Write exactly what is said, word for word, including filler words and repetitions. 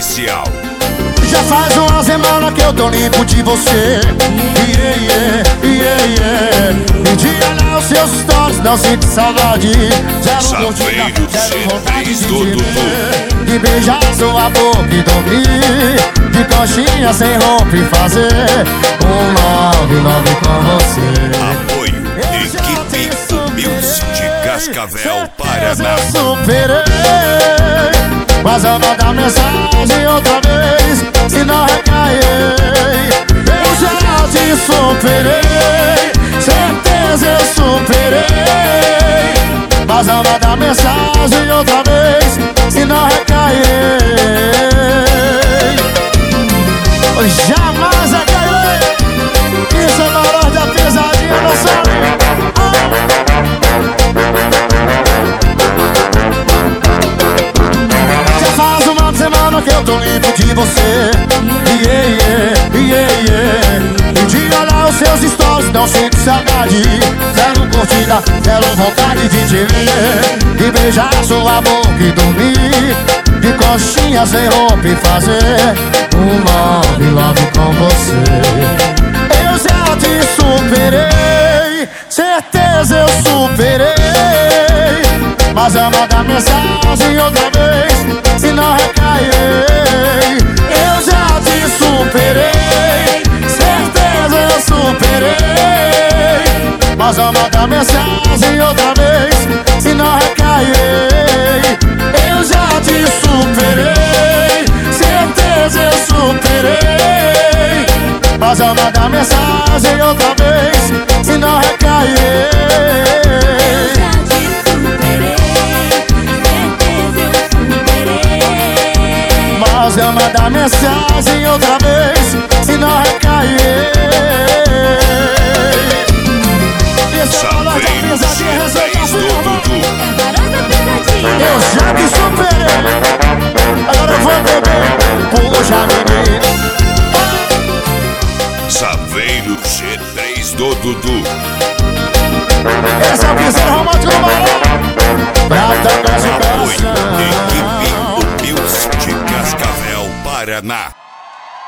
oficial. Já faz uma semana que eu tô limpo de você. Yeah, yeah, yeah, yeah. E de olhar os seus stories, não sinto saudade. Zero curtida, zero vontade de te ver. De beijar sua boca e dormir. De coxinha sem roupa e fazer um love, love com você. Apoio, equipe humilde de Cascavel, Paraná. Eu superei, mas eu vou dar mensagem outra vez, se não recair. Eu já te superei, certeza eu superei, mas eu vou dar mensagem outra vez, se não recair. Jamais recairei. Isso é valor da pesadinha, não sabe? Que eu tô limpo de você. Yeah, yeah, yeah, yeah. E de olhar os seus stories, não sinto saudade. Zero curtida, zero vontade de te ver. De beijar sua boca e dormir. De coxinha sem roupa e fazer um love, love com você. Eu já te superei, certeza eu superei, mas eu mando mensagem outra vez, se não recair. Eu já te superei, certeza eu superei, mas eu mando mensagem outra vez, se não recair. Eu já te superei, certeza eu superei, mas eu mando mensagem outra vez, se não recair. Mas eu mandar mensagem outra vez, se não recair. Esse é o valor da pesadinha, eu já te superei, agora eu vou beber, puxa menino. Saveiro G três do Dudu. Esse é o piseiro romântico do Marão, pra tocar de Apoio, coração. equipe humilde de Cascavel, Paraná.